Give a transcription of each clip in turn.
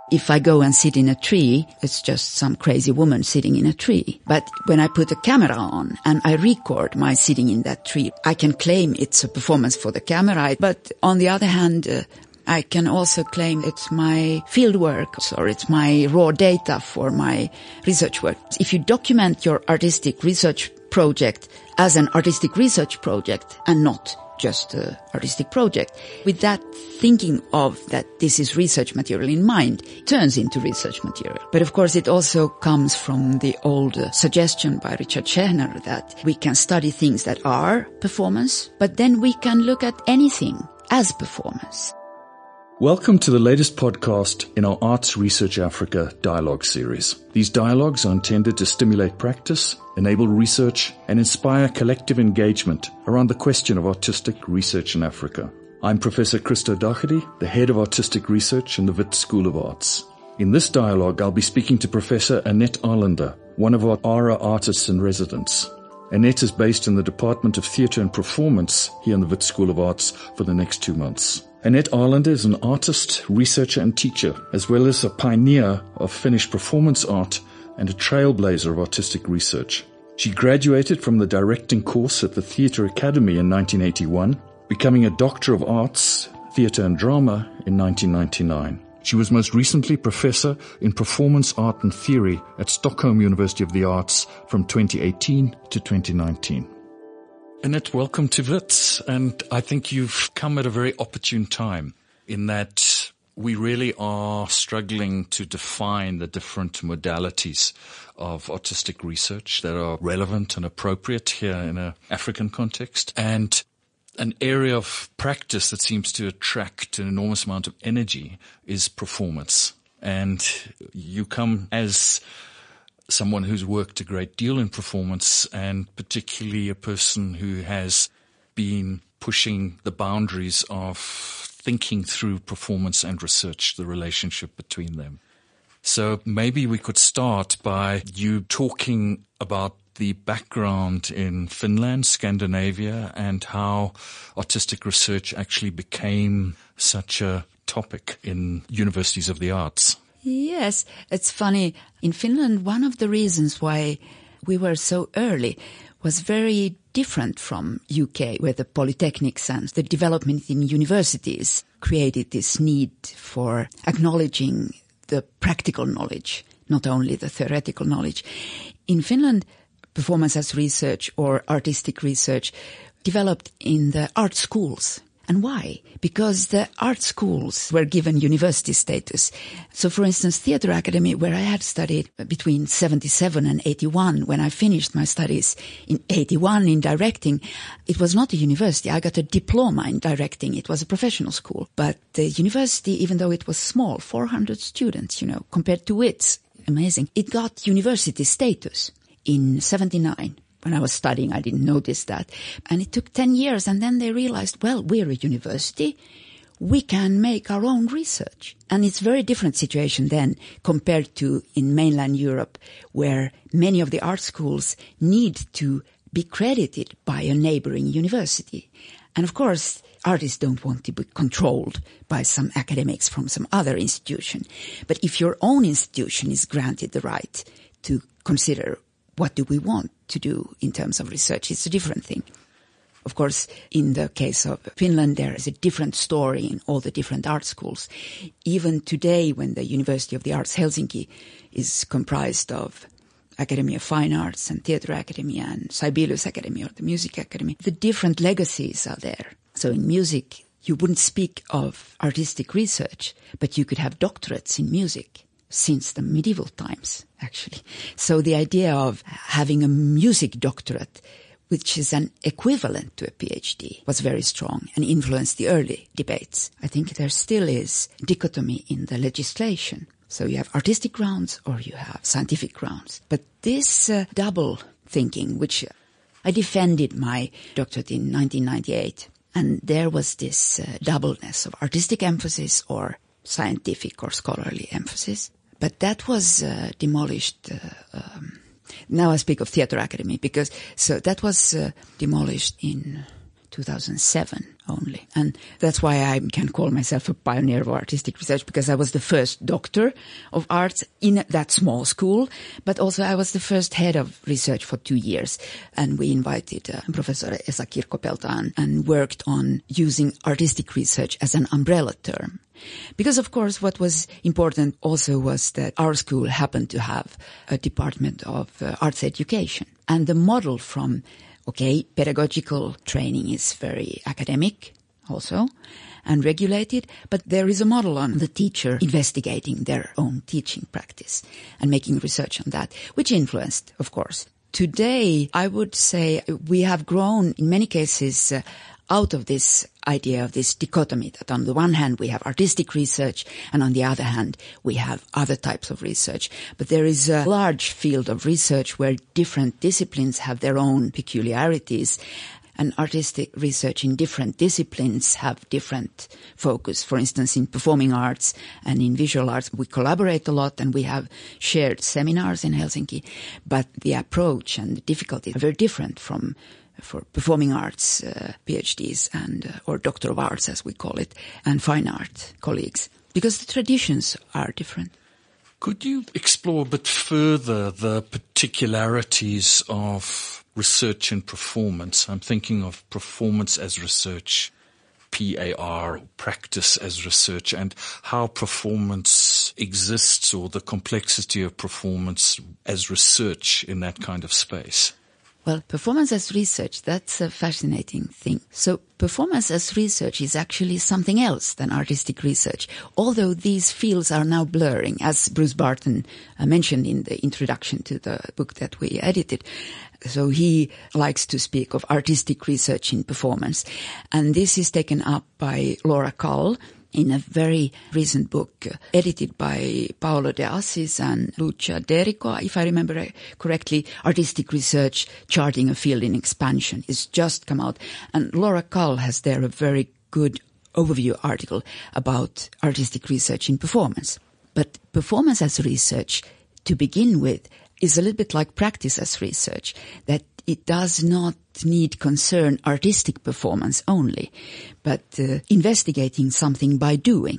If I go and sit in a tree, it's just some crazy woman sitting in a tree. But when I put a camera on and I record my sitting in that tree, I can claim it's a performance for the camera. But on the other hand, I can also claim it's my field work or it's my raw data for my research work. If you document your artistic research project as an artistic research project and not just an artistic project, with that thinking of that this is research material in mind, it turns into research material. But of course it also comes from the old suggestion by Richard Schechner that we can study things that are performance, but then we can look at anything as performance. Welcome to the latest podcast in our Arts Research Africa dialogue series. These dialogues are intended to stimulate practice, enable research, and inspire collective engagement around the question of artistic research in Africa. I'm Professor Christo Daugherty, the head of artistic research in the Wits School of Arts. In this dialogue, I'll be speaking to Professor Annette Arlander, one of our ARA artists in residence. Annette is based in the Department of Theatre and Performance here in the Wits School of Arts for the next 2 months. Annette Arlander is an artist, researcher and teacher, as well as a pioneer of Finnish performance art and a trailblazer of artistic research. She graduated from the directing course at the Theatre Academy in 1981, becoming a Doctor of Arts, Theatre and Drama in 1999. She was most recently Professor in Performance Art and Theory at Stockholm University of the Arts from 2018 to 2019. Annette, welcome to Wits, and I think you've come at a very opportune time in that we really are struggling to define the different modalities of artistic research that are relevant and appropriate here in an African context, and an area of practice that seems to attract an enormous amount of energy is performance. And you come as someone who's worked a great deal in performance, and particularly a person who has been pushing the boundaries of thinking through performance and research, the relationship between them. So maybe we could start by you talking about the background in Finland, Scandinavia, and how artistic research actually became such a topic in universities of the arts. Yes, it's funny. In Finland, one of the reasons why we were so early was very different from UK, where the polytechnics and the development in universities created this need for acknowledging the practical knowledge, not only the theoretical knowledge. In Finland, performance as research or artistic research developed in the art schools. And why? Because the art schools were given university status. So, for instance, Theatre Academy, where I had studied between 77 and 81, when I finished my studies in 81 in directing, it was not a university. I got a diploma in directing. It was a professional school. But the university, even though it was small, 400 students, compared to Wits, amazing, it got university status in 79. When I was studying, I didn't notice that. And it took 10 years, and then they realized, well, we're a university. We can make our own research. And it's a very different situation then compared to in mainland Europe, where many of the art schools need to be credited by a neighboring university. And of course, artists don't want to be controlled by some academics from some other institution. But if your own institution is granted the right to consider what do we want to do in terms of research, it's a different thing. Of course, in the case of Finland, there is a different story in all the different art schools. Even today, when the University of the Arts Helsinki is comprised of Academy of Fine Arts and Theatre Academy and Sibelius Academy or the Music Academy, the different legacies are there. So in music, you wouldn't speak of artistic research, but you could have doctorates in music since the medieval times, actually. So the idea of having a music doctorate, which is an equivalent to a PhD, was very strong and influenced the early debates. I think there still is dichotomy in the legislation. So you have artistic grounds or you have scientific grounds. But this double thinking, which I defended my doctorate in 1998, and there was this doubleness of artistic emphasis or scientific or scholarly emphasis. But that was demolished. Now I speak of Theatre Academy because that was demolished in 2007 only. And that's why I can call myself a pioneer of artistic research, because I was the first doctor of arts in that small school, but also I was the first head of research for 2 years. And we invited Professor Esa Kirkko-Peltola and worked on using artistic research as an umbrella term. Because, of course, what was important also was that our school happened to have a department of arts education. And the model from pedagogical training is very academic also and regulated, but there is a model on the teacher investigating their own teaching practice and making research on that, which influenced, of course. Today, I would say we have grown in many cases out of this idea of this dichotomy that on the one hand we have artistic research and on the other hand we have other types of research. But there is a large field of research where different disciplines have their own peculiarities, and artistic research in different disciplines have different focus. For instance, in performing arts and in visual arts, we collaborate a lot and we have shared seminars in Helsinki, but the approach and the difficulty are very different for performing arts PhDs and or Doctor of Arts, as we call it, and fine art colleagues, because the traditions are different. Could you explore a bit further the particularities of research and performance? I'm thinking of performance as research, PAR, practice as research, and how performance exists, or the complexity of performance as research in that kind of space. Well, performance as research, that's a fascinating thing. So performance as research is actually something else than artistic research, although these fields are now blurring, as Bruce Barton mentioned in the introduction to the book that we edited. So he likes to speak of artistic research in performance. And this is taken up by Laura Cull in a very recent book edited by Paolo de Assis and Lucia Derico, if I remember correctly. Artistic Research, Charting a Field in Expansion is just come out. And Laura Cull has there a very good overview article about artistic research in performance. But performance as research, to begin with, is a little bit like practice as research, that it does not need concern artistic performance only, but investigating something by doing.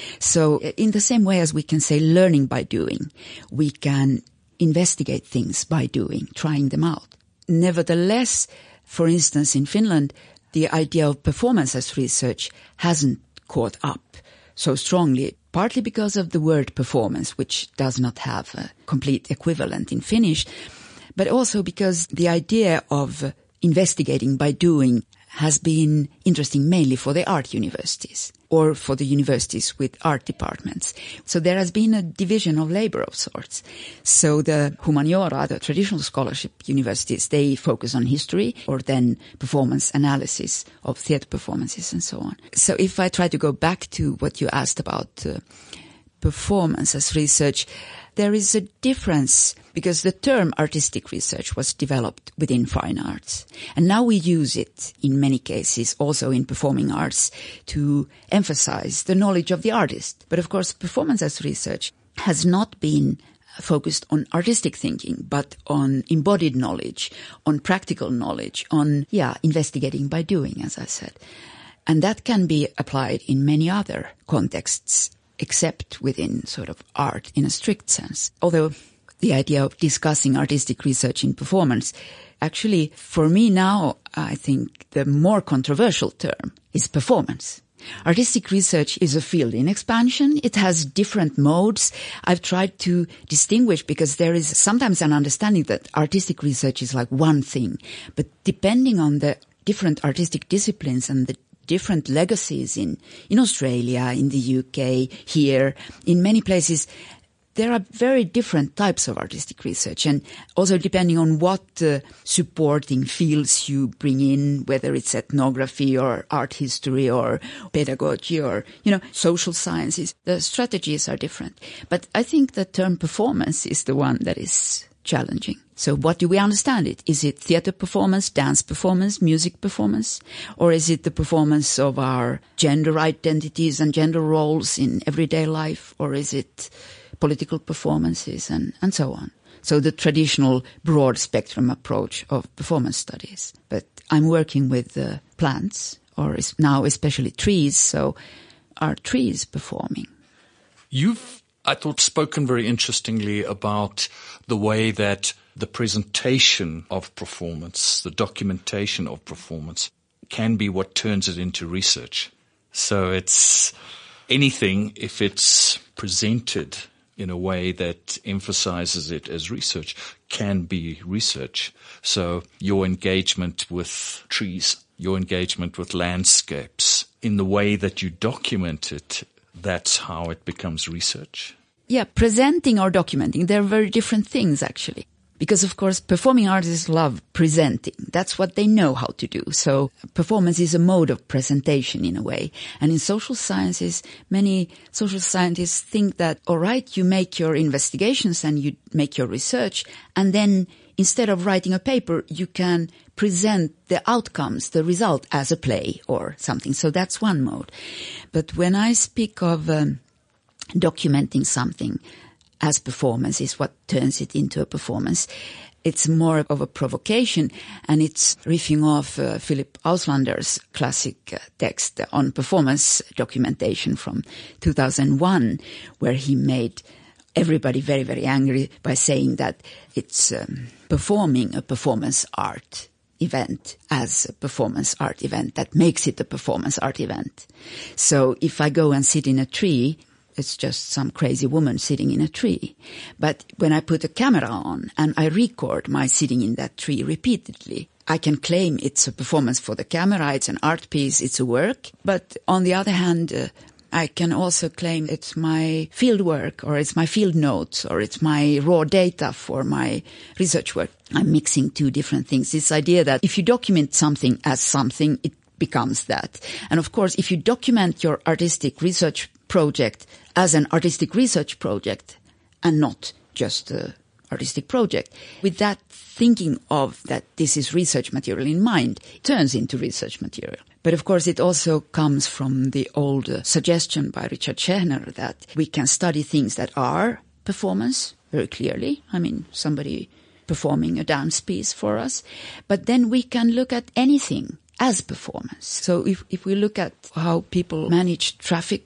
So in the same way as we can say learning by doing, we can investigate things by doing, trying them out. Nevertheless, for instance, in Finland, the idea of performance as research hasn't caught up so strongly, partly because of the word performance, which does not have a complete equivalent in Finnish, but also because the idea of investigating by doing has been interesting mainly for the art universities or for the universities with art departments. So there has been a division of labor of sorts. So the humaniora, the traditional scholarship universities, they focus on history or then performance analysis of theatre performances and so on. So if I try to go back to what you asked about performance as research, there is a difference because the term artistic research was developed within fine arts. And now we use it in many cases also in performing arts to emphasize the knowledge of the artist. But of course, performance as research has not been focused on artistic thinking, but on embodied knowledge, on practical knowledge, on, investigating by doing, as I said. And that can be applied in many other contexts, except within sort of art in a strict sense. Although the idea of discussing artistic research in performance, actually, for me now, I think the more controversial term is performance. Artistic research is a field in expansion. It has different modes. I've tried to distinguish because there is sometimes an understanding that artistic research is like one thing. But depending on the different artistic disciplines and the different legacies in Australia, in the UK, here, in many places, there are very different types of artistic research. And also depending on what supporting fields you bring in, whether it's ethnography or art history or pedagogy or, social sciences, the strategies are different. But I think the term performance is the one that is challenging. So what do we understand it? Is it theatre performance, dance performance, music performance? Or is it the performance of our gender identities and gender roles in everyday life? Or is it political performances and so on? So the traditional broad spectrum approach of performance studies. But I'm working with plants or now especially trees. So are trees performing? You've, I thought, spoken very interestingly about the way that the presentation of performance, the documentation of performance, can be what turns it into research. So it's anything, if it's presented in a way that emphasizes it as research, can be research. So your engagement with trees, your engagement with landscapes, in the way that you document it, that's how it becomes research. Yeah, presenting or documenting, they're very different things actually. Because, of course, performing artists love presenting. That's what they know how to do. So performance is a mode of presentation in a way. And in social sciences, many social scientists think that, all right, you make your investigations and you make your research, and then instead of writing a paper, you can present the outcomes, the result, as a play or something. So that's one mode. But when I speak of documenting something as performance, is what turns it into a performance. It's more of a provocation, and it's riffing off Philip Auslander's classic text on performance documentation from 2001, where he made everybody very, very angry by saying that it's performing a performance art event as a performance art event that makes it a performance art event. So if I go and sit in a tree, it's just some crazy woman sitting in a tree. But when I put a camera on and I record my sitting in that tree repeatedly, I can claim it's a performance for the camera, it's an art piece, it's a work. But on the other hand, I can also claim it's my field work, or it's my field notes, or it's my raw data for my research work. I'm mixing two different things. This idea that if you document something as something, it becomes that. And of course, if you document your artistic research project as an artistic research project and not just an artistic project, with that thinking of that this is research material in mind, it turns into research material. But of course, it also comes from the old suggestion by Richard Schechner that we can study things that are performance very clearly. I mean, somebody performing a dance piece for us. But then we can look at anything as performance. So if we look at how people manage traffic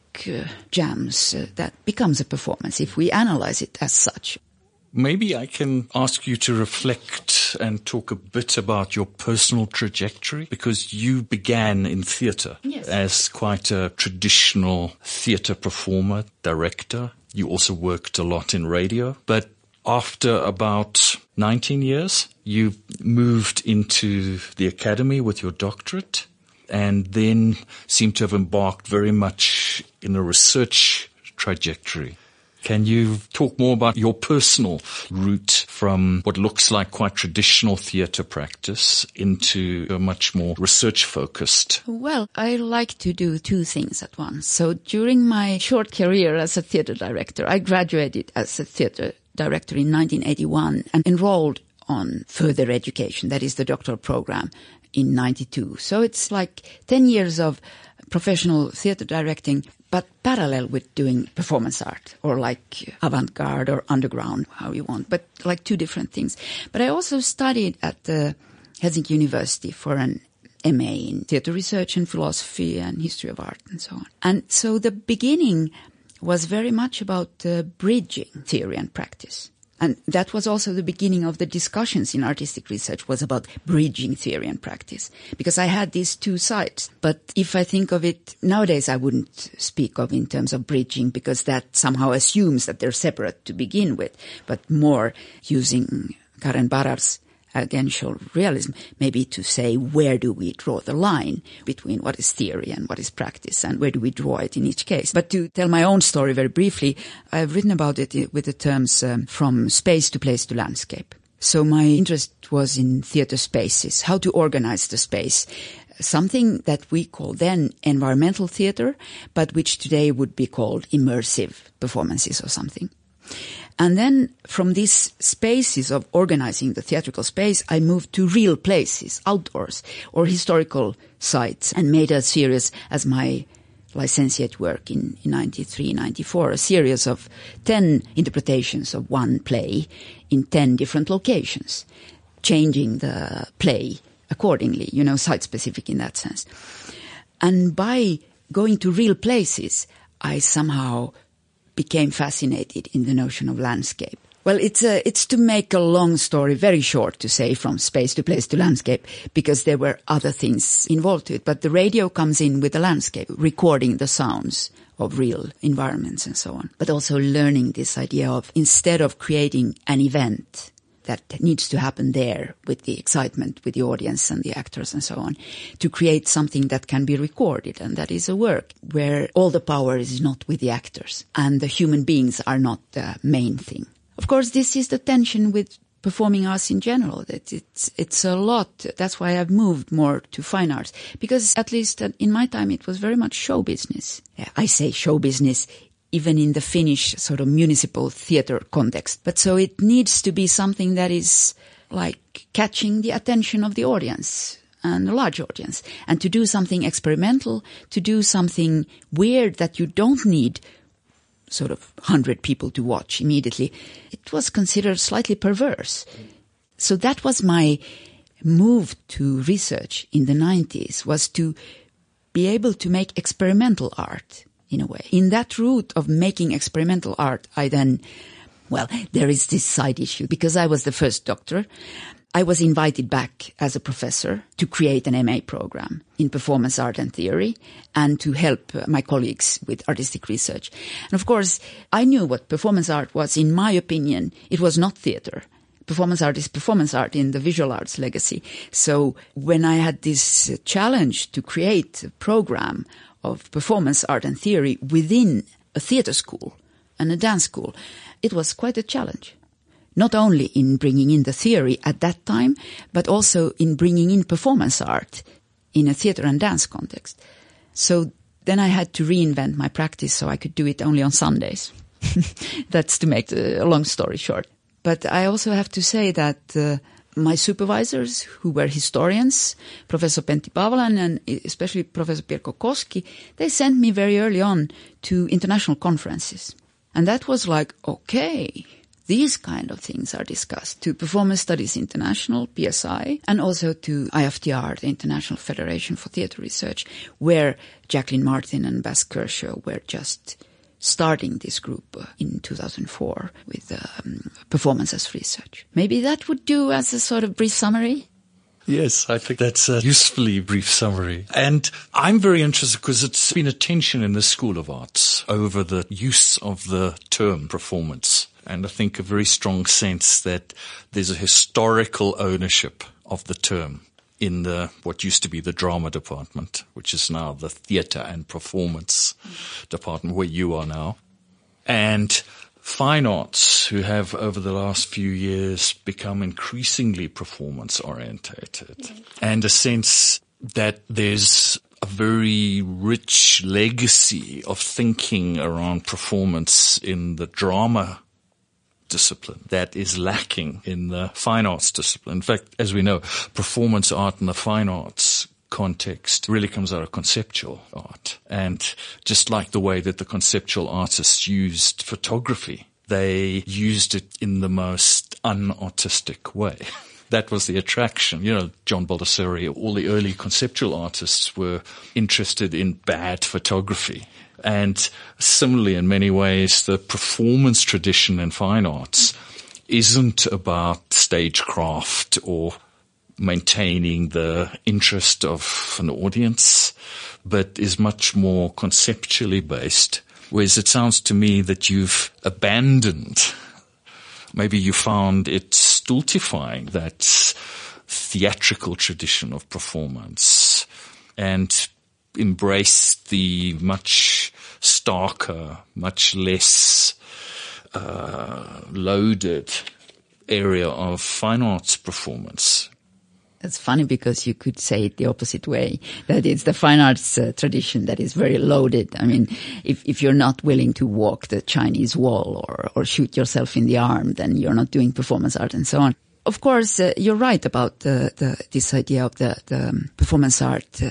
jams, that becomes a performance if we analyze it as such. Maybe I can ask you to reflect and talk a bit about your personal trajectory, because you began in theatre. Yes. As quite a traditional theatre performer, director. You also worked a lot in radio, but after about 19 years, you moved into the academy with your doctorate, and then seem to have embarked very much in a research trajectory. Can you talk more about your personal route from what looks like quite traditional theatre practice into a much more research-focused? Well, I like to do two things at once. So during my short career as a theatre director, I graduated as a theatre director in 1981 and enrolled on further education, that is the doctoral program, in 92. So it's like 10 years of professional theatre directing, but parallel with doing performance art, or like avant-garde or underground, how you want, but like two different things. But I also studied at the Helsinki University for an MA in theatre research and philosophy and history of art and so on. And so the beginning was very much about bridging theory and practice. And that was also the beginning of the discussions in artistic research, was about bridging theory and practice. Because I had these two sides. But if I think of it nowadays, I wouldn't speak of in terms of bridging, because that somehow assumes that they're separate to begin with. But more using Karen Barar's agential realism, maybe to say where do we draw the line between what is theory and what is practice, and where do we draw it in each case. But to tell my own story very briefly, I've written about it with the terms from space to place to landscape. So my interest was in theatre spaces, how to organize the space, something that we call then environmental theatre, but which today would be called immersive performances or something. And then from these spaces of organizing the theatrical space, I moved to real places, outdoors, or historical sites, and made a series as my licentiate work in 93, 94, a series of 10 interpretations of one play in 10 different locations, changing the play accordingly, site-specific in that sense. And by going to real places, I somehow became fascinated in the notion of landscape. Well, it's to make a long story very short to say from space to place to landscape, because there were other things involved to it. But the radio comes in with the landscape, recording the sounds of real environments and so on. But also learning this idea of, instead of creating an event that needs to happen there with the excitement, with the audience and the actors and so on, to create something that can be recorded, and that is a work where all the power is not with the actors and the human beings are not the main thing. Of course, this is the tension with performing arts in general, that it's a lot. That's why I've moved more to fine arts, because at least in my time it was very much show business. I say show business even in the Finnish sort of municipal theater context. But so it needs to be something that is like catching the attention of the audience and a large audience. And to do something experimental, to do something weird that you don't need sort of 100 people to watch immediately, it was considered slightly perverse. So that was my move to research in the 90s, was to be able to make experimental art in a way. In that route of making experimental art, there is this side issue. Because I was the first doctor, I was invited back as a professor to create an MA program in performance art and theory, and to help my colleagues with artistic research. And of course, I knew what performance art was. In my opinion, it was not theater. Performance art is performance art in the visual arts legacy. So when I had this challenge to create a program of performance art and theory within a theater school and a dance school, it was quite a challenge. Not only in bringing in the theory at that time, but also in bringing in performance art in a theater and dance context. So then I had to reinvent my practice so I could do it only on Sundays. That's to make a long story short. But I also have to say that my supervisors, who were historians, Professor Pentti Paavola and especially Professor Pirkko Koski, they sent me very early on to international conferences. And that was like, okay, these kind of things are discussed, to Performance Studies International, PSI, and also to IFTR, the International Federation for Theatre Research, where Jacqueline Martin and Bas Kershaw were just starting this group in 2004 with performances research. Maybe that would do as a sort of brief summary. Yes, I think that's a usefully brief summary. And I'm very interested because it's been a tension in the School of Arts over the use of the term performance. And I think a very strong sense that there's a historical ownership of the term in what used to be the drama department, which is now the theatre and performance department, where you are now. And fine arts, who have over the last few years become increasingly performance orientated, and a sense that there's a very rich legacy of thinking around performance in the drama discipline that is lacking in the fine arts discipline. In fact, as we know, performance art in the fine arts context really comes out of conceptual art. And just like the way that the conceptual artists used photography, they used it in the most unartistic way. That was the attraction. You know, John Baldessari, all the early conceptual artists were interested in bad photography. And similarly, in many ways, the performance tradition in fine arts isn't about stagecraft or maintaining the interest of an audience, but is much more conceptually based. Whereas it sounds to me that you've abandoned, maybe you found it stultifying, that theatrical tradition of performance, and embraced the much starker, much less loaded area of fine arts performance. It's funny because you could say it the opposite way, that it's the fine arts tradition that is very loaded. I mean, if you're not willing to walk the Chinese wall or shoot yourself in the arm, then you're not doing performance art and so on. Of course, you're right about this idea of the performance art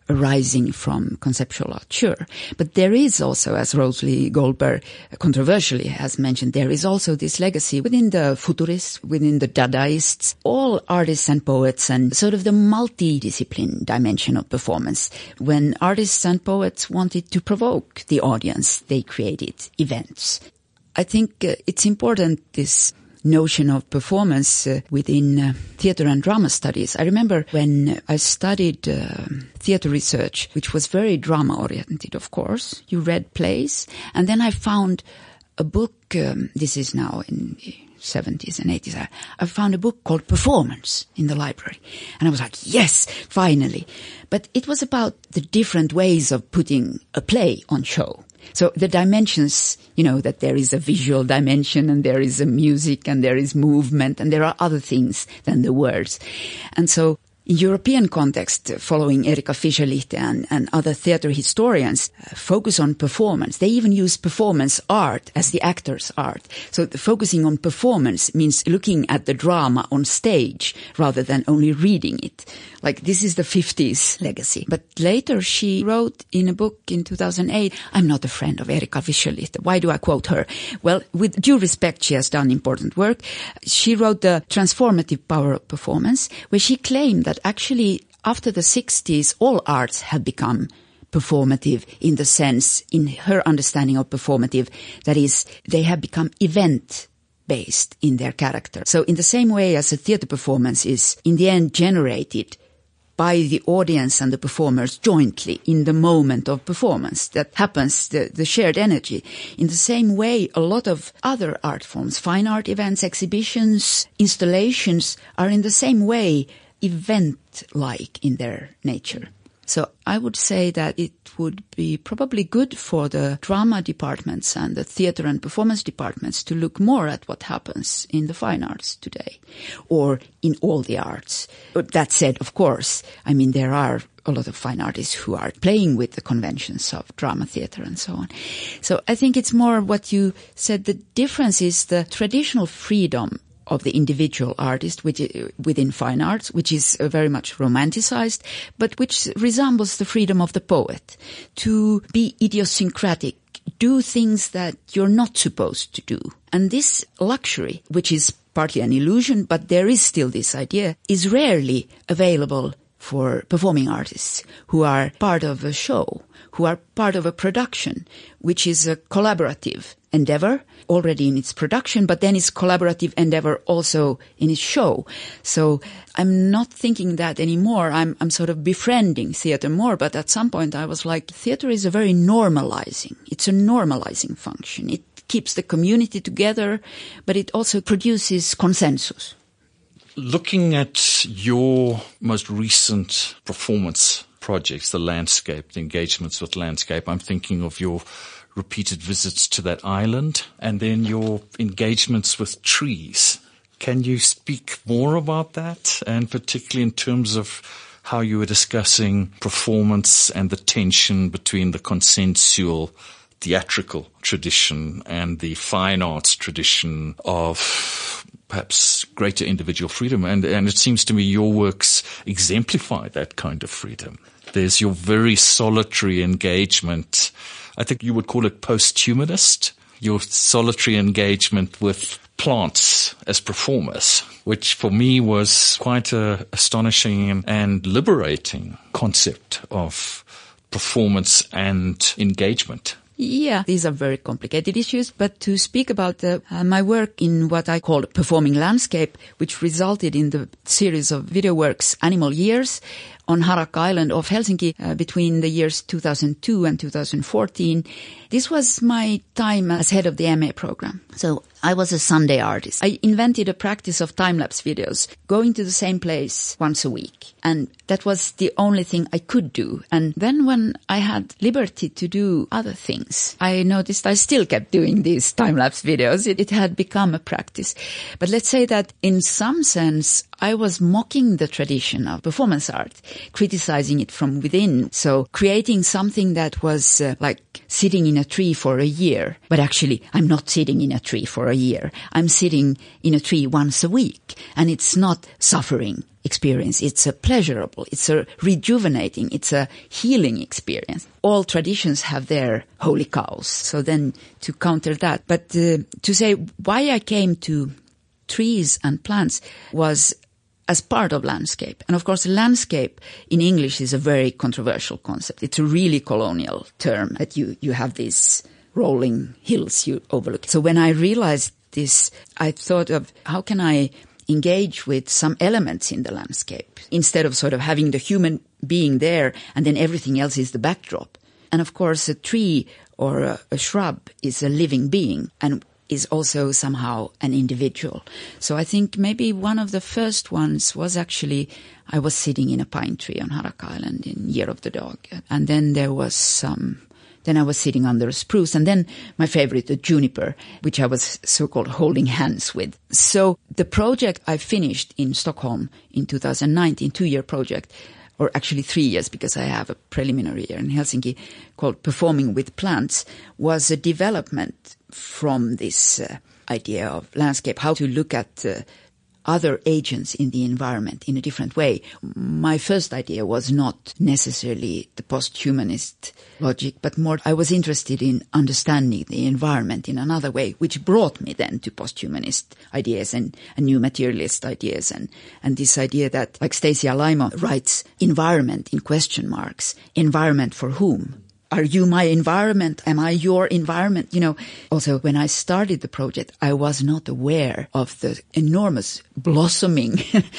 arising from conceptual art, sure. But there is also, as Rosalie Goldberg controversially has mentioned, there is also this legacy within the futurists, within the Dadaists, all artists and poets, and sort of the multidiscipline dimension of performance. When artists and poets wanted to provoke the audience, they created events. I think it's important, this notion of performance within theatre and drama studies. I remember when I studied theatre research, which was very drama-oriented, of course. You read plays, and then I found a book, this is now in the 70s and 80s, I found a book called Performance in the library. And I was like, yes, finally. But it was about the different ways of putting a play on show. So the dimensions, that there is a visual dimension and there is a music and there is movement and there are other things than the words. And so in European context, following Erika Fischer-Lichte and other theatre historians, focus on performance. They even use performance art as the actor's art. So focusing on performance means looking at the drama on stage rather than only reading it. Like, this is the 50s legacy. But later she wrote in a book in 2008, I'm not a friend of Erika Fischer-Lichte. Why do I quote her? Well, with due respect, she has done important work. She wrote The Transformative Power of Performance, where she claimed that actually after the 60s, all arts have become performative in the sense, in her understanding of performative, that is, they have become event-based in their character. So in the same way as a theatre performance is in the end generated by the audience and the performers jointly in the moment of performance. That happens, the shared energy. In the same way, a lot of other art forms, fine art events, exhibitions, installations, are in the same way event-like in their nature. So I would say that it would be probably good for the drama departments and the theatre and performance departments to look more at what happens in the fine arts today, or in all the arts. But that said, of course, there are a lot of fine artists who are playing with the conventions of drama theatre and so on. So I think it's more what you said. The difference is the traditional freedom of the individual artist within fine arts, which is very much romanticized, but which resembles the freedom of the poet to be idiosyncratic, do things that you're not supposed to do. And this luxury, which is partly an illusion, but there is still this idea, is rarely available for performing artists who are part of a show, who are part of a production, which is a collaborative endeavor already in its production, but then it's collaborative endeavor also in its show. So I'm not thinking that anymore. I'm sort of befriending theater more, but at some point I was like, theater is a very normalizing. It's a normalizing function. It keeps the community together, but it also produces consensus. Looking at your most recent performance projects, the landscape, the engagements with landscape, I'm thinking of your repeated visits to that island and then your engagements with trees. Can you speak more about that, and particularly in terms of how you were discussing performance and the tension between the consensual theatrical tradition and the fine arts tradition of perhaps greater individual freedom? And it seems to me your works exemplify that kind of freedom. There's your very solitary engagement. I think you would call it post-humanist, your solitary engagement with plants as performers, which for me was quite an astonishing and liberating concept of performance and engagement. Yeah, these are very complicated issues, but to speak about my work in what I call performing landscape, which resulted in the series of video works Animal Years on Harakka Island off Helsinki between the years 2002 and 2014. This was my time as head of the MA program. So I was a Sunday artist. I invented a practice of time-lapse videos, going to the same place once a week. And that was the only thing I could do. And then when I had liberty to do other things, I noticed I still kept doing these time-lapse videos. It had become a practice. But let's say that in some sense, I was mocking the tradition of performance art, criticizing it from within. So creating something that was like sitting in a tree for a year. But actually, I'm not sitting in a tree for a year, I'm sitting in a tree once a week, and it's not suffering experience. It's a pleasurable, it's a rejuvenating, it's a healing experience. All traditions have their holy cows. So then to counter that, but to say why I came to trees and plants was as part of landscape. And of course, landscape in English is a very controversial concept. It's a really colonial term that you have these rolling hills you overlook. So when I realized this, I thought of how can I engage with some elements in the landscape instead of sort of having the human being there and then everything else is the backdrop. And of course, a tree or a shrub is a living being and is also somehow an individual. So I think maybe one of the first ones was actually, I was sitting in a pine tree on Harakka Island in Year of the Dog. And then there was then I was sitting under a spruce, and then my favorite, the juniper, which I was so-called holding hands with. So the project I finished in Stockholm in 2019, 2-year project, or actually 3 years because I have a preliminary year in Helsinki called Performing with Plants, was a development from this idea of landscape, how to look at other agents in the environment in a different way. My first idea was not necessarily the post-humanist logic, but more I was interested in understanding the environment in another way, which brought me then to post-humanist ideas and new materialist ideas and this idea that, like Stacey Alaimo writes, environment in question marks, environment for whom? Are you my environment? Am I your environment? You know, also when I started the project, I was not aware of the enormous blossoming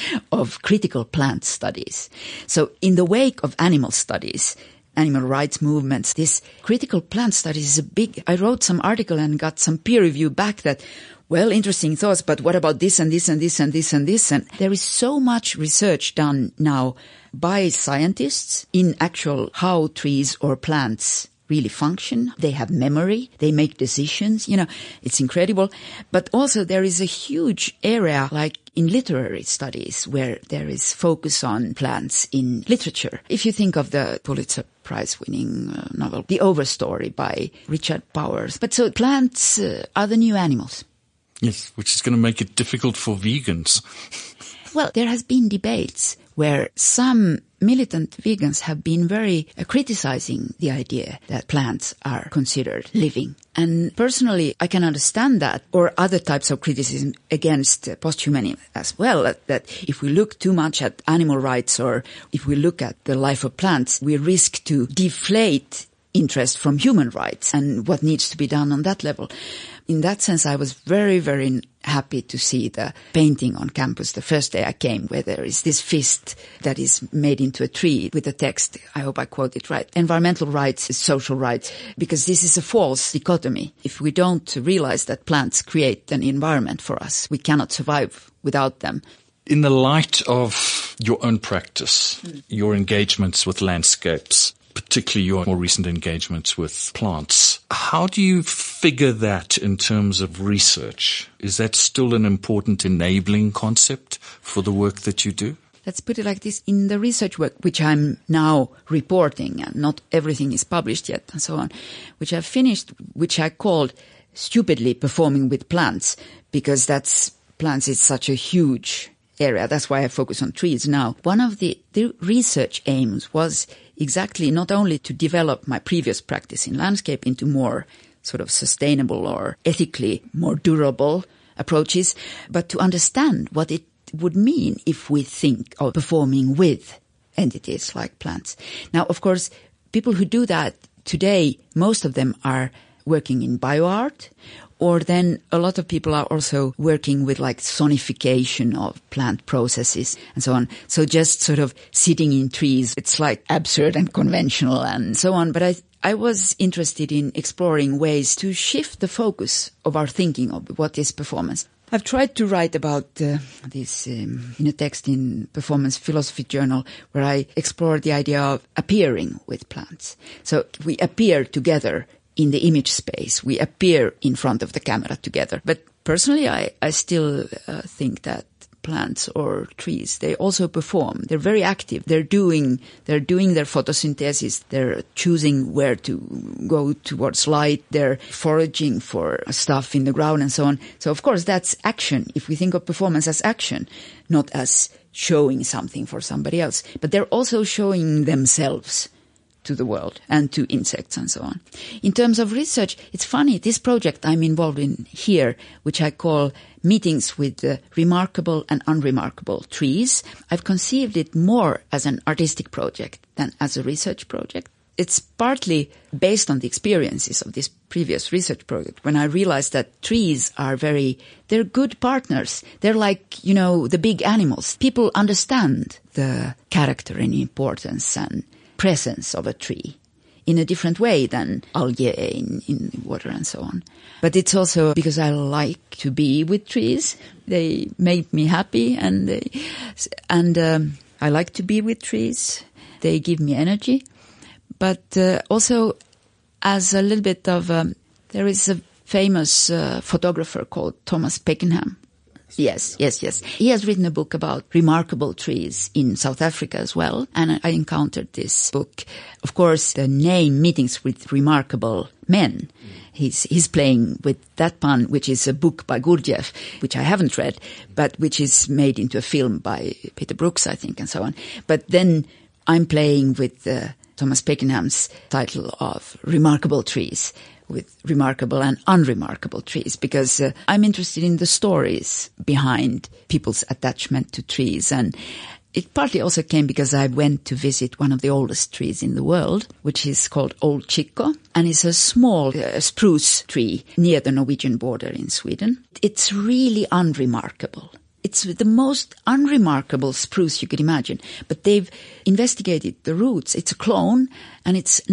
of critical plant studies. So in the wake of animal studies, animal rights movements, this critical plant studies is I wrote some article and got some peer review back that, well, interesting thoughts, but what about this and this and this and this and this? And there is so much research done now by scientists in actual how trees or plants really function. They have memory. They make decisions. You know, it's incredible. But also there is a huge area like in literary studies where there is focus on plants in literature. If you think of the Pulitzer Prize-winning novel, The Overstory by Richard Powers. But so plants are the new animals. Yes, which is going to make it difficult for vegans. Well, there has been debates where some militant vegans have been very criticizing the idea that plants are considered living. And personally, I can understand that, or other types of criticism against posthumanism as well, that if we look too much at animal rights or if we look at the life of plants, we risk to deflate interest from human rights and what needs to be done on that level. In that sense, I was very, very happy to see the painting on campus the first day I came, where there is this fist that is made into a tree with the text, I hope I quote it right, environmental rights is social rights, because this is a false dichotomy. If we don't realize that plants create an environment for us, we cannot survive without them. In the light of your own practice, your engagements with landscapes, particularly your more recent engagements with plants, how do you figure that in terms of research? Is that still an important enabling concept for the work that you do? Let's put it like this. In the research work, which I'm now reporting, and not everything is published yet and so on, which I've finished, which I called stupidly Performing with Plants, because plants is such a huge area. That's why I focus on trees now. One of the research aims was exactly not only to develop my previous practice in landscape into more sort of sustainable or ethically more durable approaches, but to understand what it would mean if we think of performing with entities like plants. Now, of course, people who do that today, most of them are working in bioart, or then a lot of people are also working with like sonification of plant processes and so on. So just sort of sitting in trees, it's like absurd and conventional and so on. But I was interested in exploring ways to shift the focus of our thinking of what is performance. I've tried to write about this in a text in Performance Philosophy Journal, where I explore the idea of appearing with plants. So we appear together in the image space. We appear in front of the camera together. But personally, I still think that plants or trees, they also perform. They're very active. They're doing their photosynthesis. They're choosing where to go towards light. They're foraging for stuff in the ground and so on. So of course that's action. If we think of performance as action, not as showing something for somebody else, but they're also showing themselves to the world and to insects and so on. In terms of research, it's funny, this project I'm involved in here, which I call Meetings with Remarkable and Unremarkable Trees, I've conceived it more as an artistic project than as a research project. It's partly based on the experiences of this previous research project when I realized that trees are they're good partners. They're like, the big animals. People understand the character and importance and presence of a tree in a different way than algae in water and so on. But it's also because I like to be with trees. They make me happy and I like to be with trees. They give me energy. But also as a little bit of, there is a famous photographer called Thomas Pakenham. Yes. He has written a book about remarkable trees in South Africa as well. And I encountered this book. Of course, the name Meetings with Remarkable Men. He's playing with that pun, which is a book by Gurdjieff, which I haven't read, but which is made into a film by Peter Brooks, I think, and so on. But then I'm playing with Thomas Pakenham's title of Remarkable Trees, with remarkable and unremarkable trees, because I'm interested in the stories behind people's attachment to trees. And it partly also came because I went to visit one of the oldest trees in the world, which is called Old Chico, and it's a small spruce tree near the Norwegian border in Sweden. It's really unremarkable. It's the most unremarkable spruce you could imagine, but they've investigated the roots. It's a clone, and it's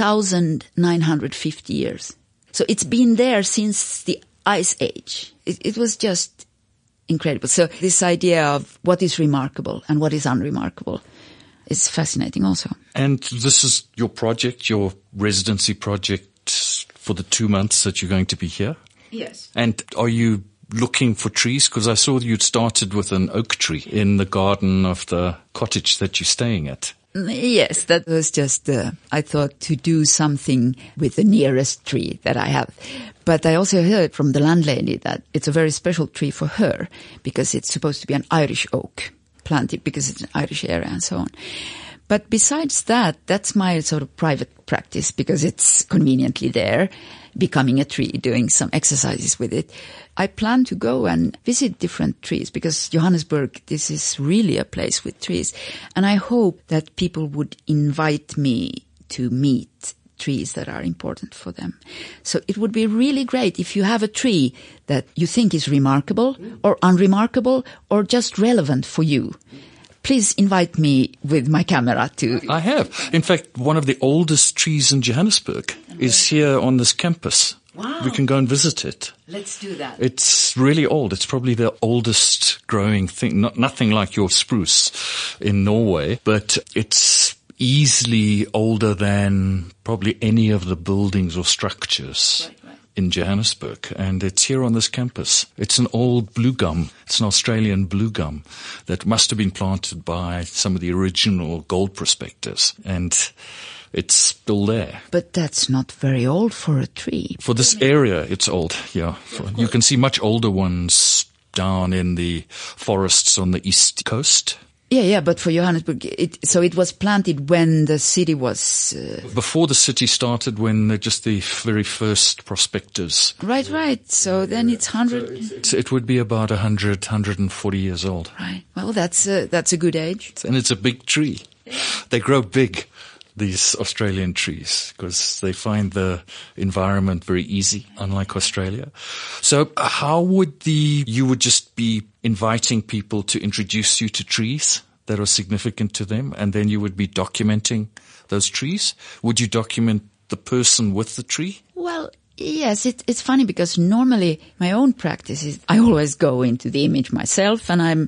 9,950 years. So it's been there since the Ice Age. It was just incredible. So this idea of what is remarkable and what is unremarkable is fascinating also. And this is your project, your residency project for the 2 months that you're going to be here? Yes. And are you looking for trees? Because I saw you'd started with an oak tree in the garden of the cottage that you're staying at. Yes, that was just, I thought to do something with the nearest tree that I have. But I also heard from the landlady that it's a very special tree for her because it's supposed to be an Irish oak planted because it's an Irish area and so on. But besides that, that's my sort of private practice because it's conveniently there, becoming a tree, doing some exercises with it. I plan to go and visit different trees because Johannesburg, this is really a place with trees. And I hope that people would invite me to meet trees that are important for them. So it would be really great if you have a tree that you think is remarkable or unremarkable or just relevant for you. Please invite me with my camera to... I have. In fact, one of the oldest trees in Johannesburg is here on this campus. Wow. We can go and visit it. Let's do that. It's really old. It's probably the oldest growing thing. Nothing like your spruce in Norway, but it's easily older than probably any of the buildings or structures. Right. In Johannesburg, and it's here on this campus. It's an old blue gum. It's an Australian blue gum that must have been planted by some of the original gold prospectors, and it's still there. But that's not very old for a tree. For this area, it's old, yeah. You can see much older ones down in the forests on the east coast. Yeah, but for Johannesburg, so it was planted when the city was... Before the city started, when they're just the very first prospectors. Right. So then it's 100... It would be about 100, 140 years old. Right. Well, that's a good age. And it's a big tree. They grow big, these Australian trees, because they find the environment very easy, unlike Australia. So how would you would just be inviting people to introduce you to trees that are significant to them, and then you would be documenting those trees? Would you document the person with the tree? Well, yes, it's funny because normally my own practice is I always go into the image myself and I'm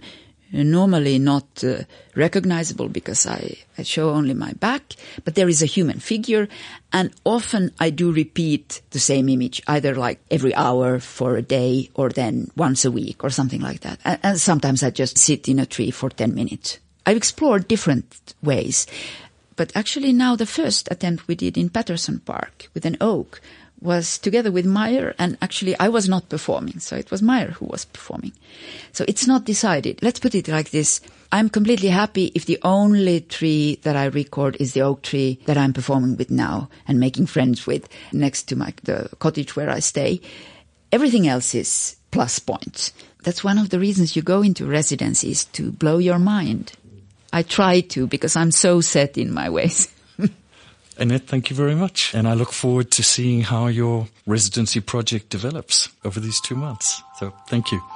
normally not recognizable because I show only my back, but there is a human figure, and often I do repeat the same image, either like every hour for a day or then once a week or something like that. And sometimes I just sit in a tree for 10 minutes. I've explored different ways, but actually now the first attempt we did in Patterson Park with an oak was together with Meyer, and actually I was not performing, so it was Meyer who was performing. So it's not decided. Let's put it like this. I'm completely happy if the only tree that I record is the oak tree that I'm performing with now and making friends with next to the cottage where I stay. Everything else is plus points. That's one of the reasons you go into residencies, to blow your mind. I try to, because I'm so set in my ways. Annette, thank you very much. And I look forward to seeing how your residency project develops over these 2 months. So thank you.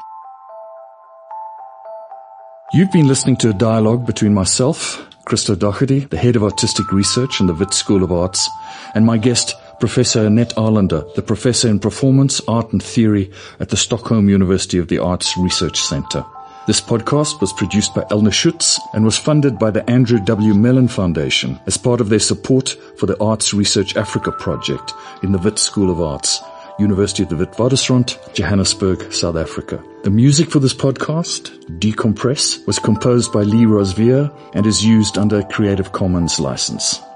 You've been listening to a dialogue between myself, Christo Doherty, the head of artistic research in the Wits School of Arts, and my guest, Professor Annette Arlander, the professor in performance, art and theory at the Stockholm University of the Arts Research Center. This podcast was produced by Elna Schutz and was funded by the Andrew W. Mellon Foundation as part of their support for the Arts Research Africa project in the Wits School of Arts, University of the Witwatersrand, Johannesburg, South Africa. The music for this podcast, Decompress, was composed by Lee Rosvier and is used under a Creative Commons license.